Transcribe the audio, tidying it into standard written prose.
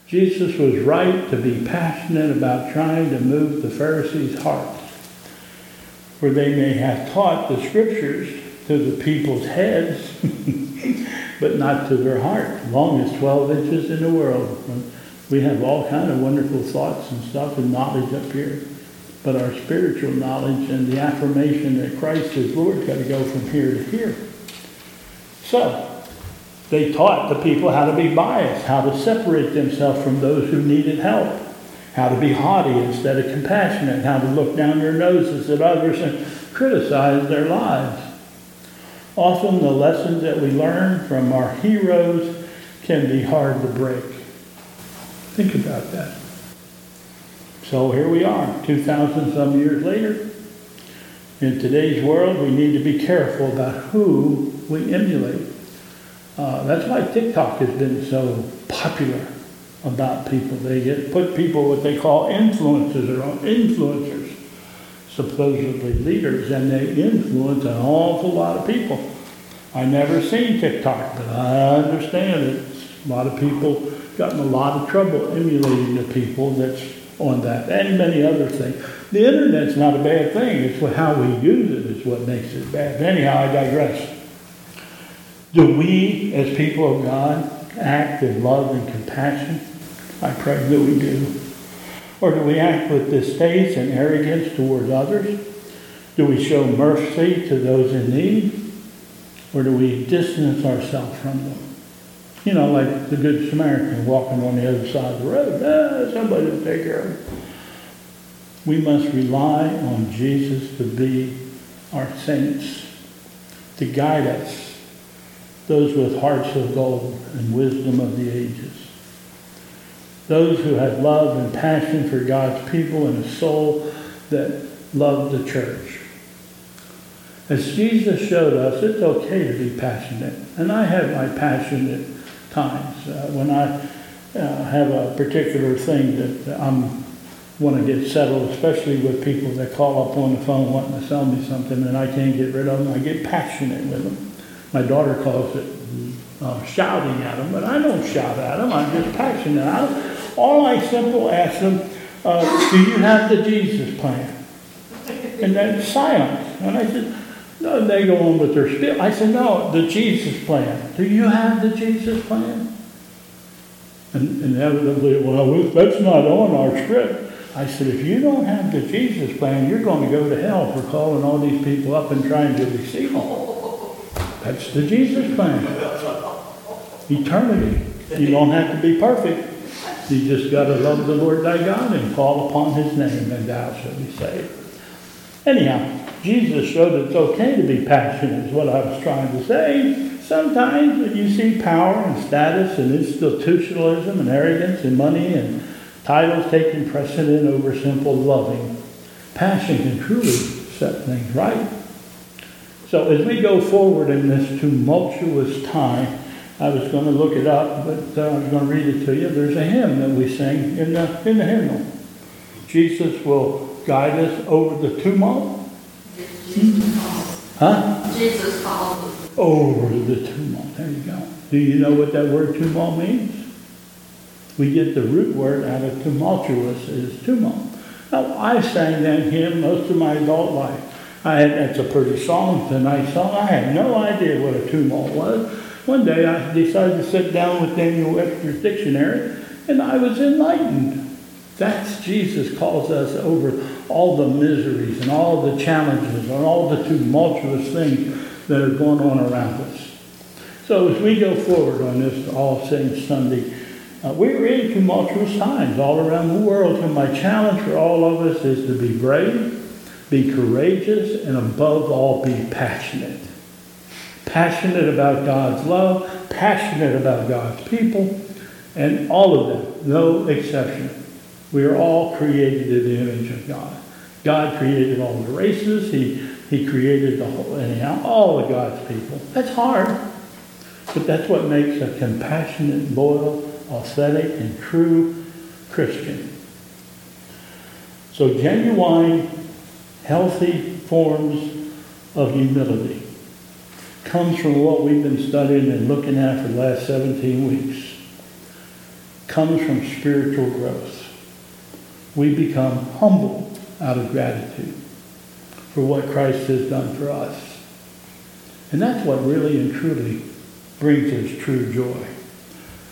Jesus was right to be passionate about trying to move the Pharisees' hearts, for they may have taught the scriptures to the people's heads, but not to their heart. Longest 12 inches in the world. We have all kind of wonderful thoughts and stuff and knowledge up here, but our spiritual knowledge and the affirmation that Christ is Lord got to go from here to here. So, they taught the people how to be biased, how to separate themselves from those who needed help, how to be haughty instead of compassionate, how to look down their noses at others and criticize their lives. Often the lessons that we learn from our heroes can be hard to break. Think about that. So here we are, 2,000 some years later. In today's world, we need to be careful about who we emulate. That's why TikTok has been so popular about people. They put people what they call influencers, supposedly leaders, and they influence an awful lot of people. I never seen TikTok, but I understand it. A lot of people got in a lot of trouble emulating the people that's on that, and many other things. The internet's not a bad thing. It's how we use it is what makes it bad. But anyhow, I digress. Do we, as people of God, act in love and compassion? I pray that we do. Or do we act with distaste and arrogance towards others? Do we show mercy to those in need? Or do we distance ourselves from them? You know, like the Good Samaritan walking on the other side of the road. Somebody will take care of him. We must rely on Jesus to be our saints, to guide us, those with hearts of gold and wisdom of the ages. Those who have love and passion for God's people and a soul that loved the church. As Jesus showed us, it's okay to be passionate. And I have my passionate times. When I have a particular thing that I want to get settled, especially with people that call up on the phone wanting to sell me something and I can't get rid of them, I get passionate with them. My daughter calls it shouting at them, but I don't shout at them. I'm just passionate. All I simply ask them, do you have the Jesus plan? And then silence. And I said, no, they go on with their spiel. I said, no, the Jesus plan. Do you have the Jesus plan? And inevitably, well, that's not on our script. I said, if you don't have the Jesus plan, you're going to go to hell for calling all these people up and trying to receive them. That's the Jesus plan. Eternity. You don't have to be perfect. You just got to love the Lord thy God and call upon his name, and thou shalt be saved. Anyhow, Jesus showed it's okay to be passionate, is what I was trying to say. Sometimes when you see power and status and institutionalism and arrogance and money and titles taking precedent over simple loving, passion can truly set things right. So as we go forward in this tumultuous time, I was going to look it up, but I was going to read it to you. There's a hymn that we sing in the hymnal. Jesus will guide us over the tumult. Jesus calls. Over the tumult. There you go. Do you know what that word tumult means? We get the root word out of tumultuous is tumult. Now, I sang that hymn most of my adult life. It's a pretty song, it's a nice song. I had no idea what a tumult was. One day I decided to sit down with Daniel Webster's dictionary, and I was enlightened. That's Jesus calls us over all the miseries and all the challenges and all the tumultuous things that are going on around us. So as we go forward on this All Saints Sunday, we're in tumultuous times all around the world, and my challenge for all of us is to be brave, be courageous, and above all, be passionate. Passionate about God's love, passionate about God's people, and all of them, no exception. We are all created in the image of God. God created all the races. He created all of God's people. That's hard, but that's what makes a compassionate, loyal, authentic, and true Christian. So genuine, healthy forms of humility comes from what we've been studying and looking at for the last 17 weeks. comes from spiritual growth. We become humble out of gratitude for what Christ has done for us. And that's what really and truly brings us true joy.